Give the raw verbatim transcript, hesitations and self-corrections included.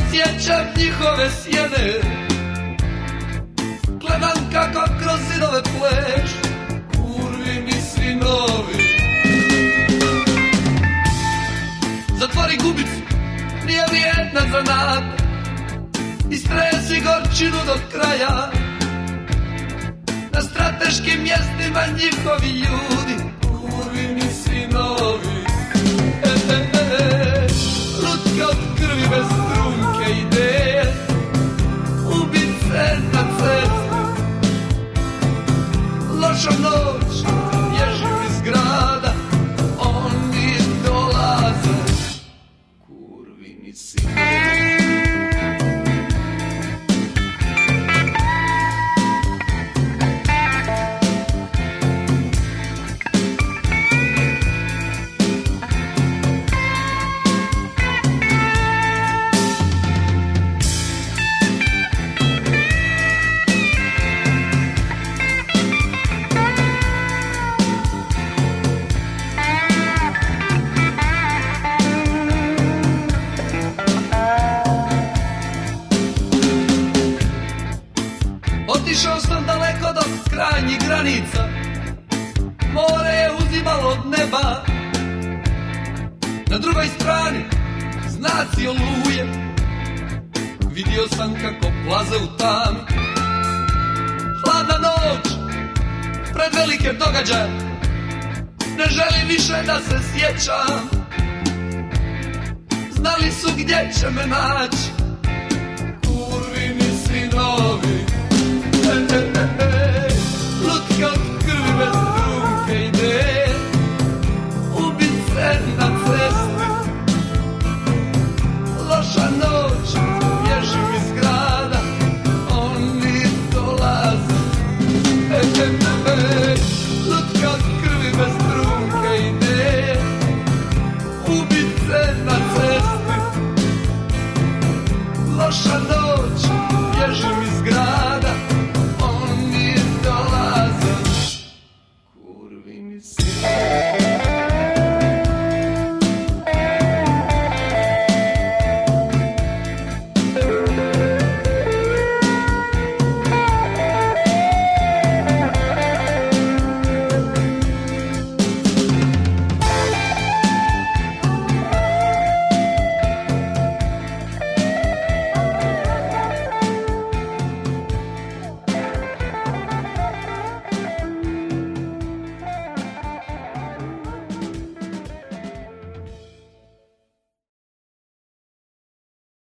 sjećam njihove sjene, gledam kako kroz zidove pleš kurvini sinovi. Zatvori gubicu, nije vrijedna zanata, istresi gorčinu do kraja. Na strateškim mjestima njihovi ljudi, kurvini sinovi. E, e, e, lutka od krvi bez trunke ideje, ubice na cesti. Loša noć, bježim iz grada, oni dolaze, kurvini sinovi. Otišao sam daleko do krajnjih granica, more je uzimalo od neba. Na drugoj strani znaci oluje, vidio sam kako plaze u tami. Hladna noć, pred velike događaje, ne želim više da se sjećam. Znali su gdje će me naći, kurvini sinovi. E, e, e, e, lutka od krvi bez trunke ideje, ubice na cesti. Loša noć, bježim iz grada, oni dolaze. E, e, e, lutka od krvi bez trunke ideje, ubice na cesti. Loša